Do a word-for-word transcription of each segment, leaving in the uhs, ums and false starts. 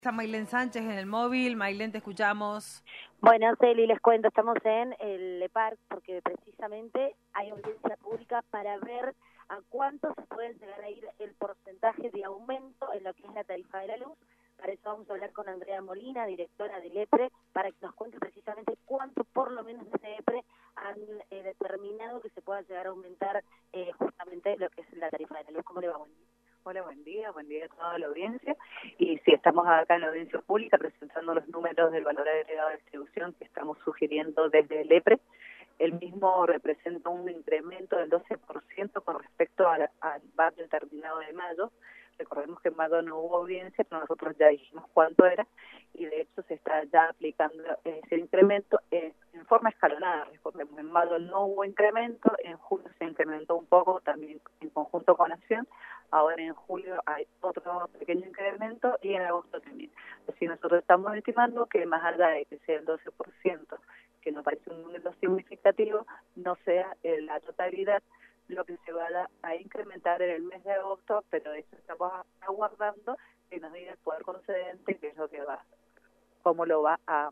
Está Maylen Sánchez en el móvil. Maylen, te escuchamos. Bueno, Celi, les cuento, estamos en el LEPARC porque precisamente hay audiencia pública para ver a cuánto se puede llegar a ir el porcentaje de aumento en lo que es la tarifa de la luz. Para eso vamos a hablar con Andrea Molina, directora del EPRE, para que nos cuente precisamente cuánto por lo menos desde EPRE han eh, determinado que se pueda llegar a aumentar eh, justamente lo que es la tarifa de la luz. ¿Cómo le va? Buen día. Hola, buen día, buen día a toda la audiencia. Y sí, estamos acá en la audiencia pública presentando los números del valor agregado de distribución que estamos sugiriendo desde el EPRE. El mismo representa un incremento del doce por ciento con respecto al, al barrio terminado de mayo. Recordemos que en mayo no hubo audiencia, pero nosotros ya dijimos cuánto era, y de hecho se está ya aplicando ese incremento en, en forma escalonada. Recordemos, en mayo no hubo incremento, en julio se incrementó un poco también en conjunto con Acción, ahora en julio hay otro pequeño incremento y en agosto también. Así nosotros estamos estimando que más allá de que sea el doce por ciento, que nos parece un número significativo, no sea en la totalidad lo que se vaya a incrementar en el mes de agosto, pero eso estamos aguardando que nos diga el poder concedente qué es lo que va, cómo lo va a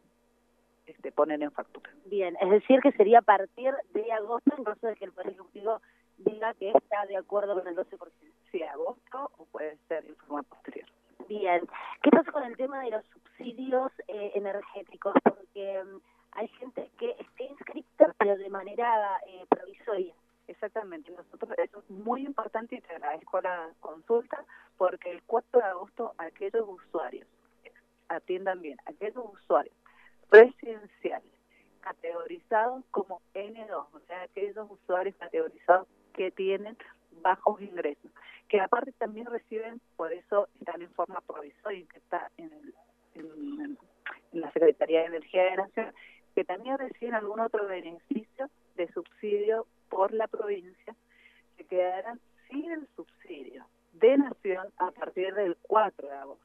este, poner en factura. Bien, es decir que sería a partir de agosto, en caso de que el Poder Ejecutivo diga que está de acuerdo con el doce por ciento. Sí, agosto o puede ser en forma posterior. Bien, ¿qué pasa con el tema de los subsidios eh, energéticos? Porque um, hay gente que está inscrita, pero de manera eh, provisoria. Exactamente, nosotros eso es muy importante y te agradezco la consulta, porque el cuatro de agosto aquellos usuarios, atiendan bien, aquellos usuarios residenciales categorizados como ene dos, o sea, aquellos usuarios categorizados que tienen bajos ingresos, que aparte también reciben, por eso están en forma provisoria, que está en, el, en, en la Secretaría de Energía de Nación, que también reciben algún otro beneficio de subsidio por la provincia, se quedarán sin el subsidio de Nación a partir del cuatro de agosto.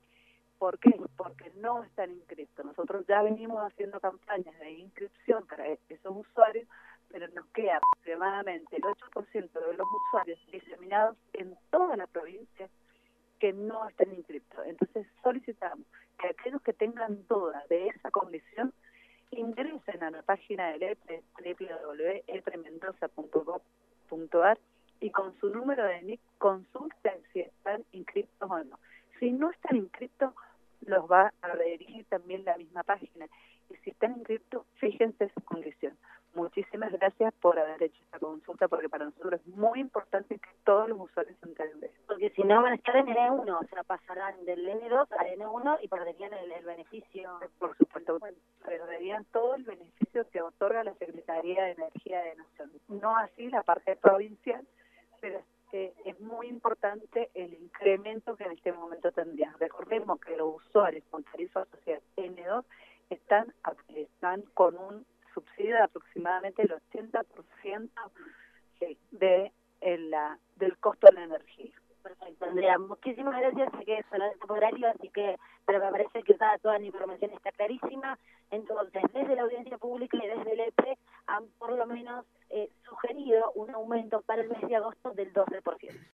¿Por qué? Porque no están inscritos. Nosotros ya venimos haciendo campañas de inscripción para esos usuarios, pero nos queda aproximadamente el ocho por ciento de los usuarios diseminados en toda la provincia que no están inscritos. Entonces solicitamos que aquellos que tengan dudas de esa condición ingresen a la página del EPRE, doble u doble u doble u punto e p r e mendoza punto gov punto a r, y con su número de N I C consulten si están inscritos o no. Si no están inscritos, los va a redirigir también la misma página. Y si están inscritos, fíjense su condición. Muchísimas gracias por haber hecho esta consulta, porque para nosotros es muy importante que todos los usuarios se enteren de eso. Porque si no van a estar en ene uno, o sea, pasarán del ene dos al ene uno y perderían el, el beneficio. Por supuesto, perderían todo el beneficio que otorga la Secretaría de Energía de Nación. No así la parte provincial, pero eh, es muy importante el incremento que en este momento tendrían. Recordemos que los usuarios con tarifa social ene dos están, están con un subsidio de aproximadamente el ochenta por ciento sí, de el, la, del costo de la energía. Perfecto, Andrea, muchísimas gracias. Sé que es solamente por horario, así que, pero me parece que toda, toda la información está clarísima. Entonces, desde la audiencia pública y desde el EPRE han por lo menos eh, sugerido un aumento para el mes de agosto del doce por ciento.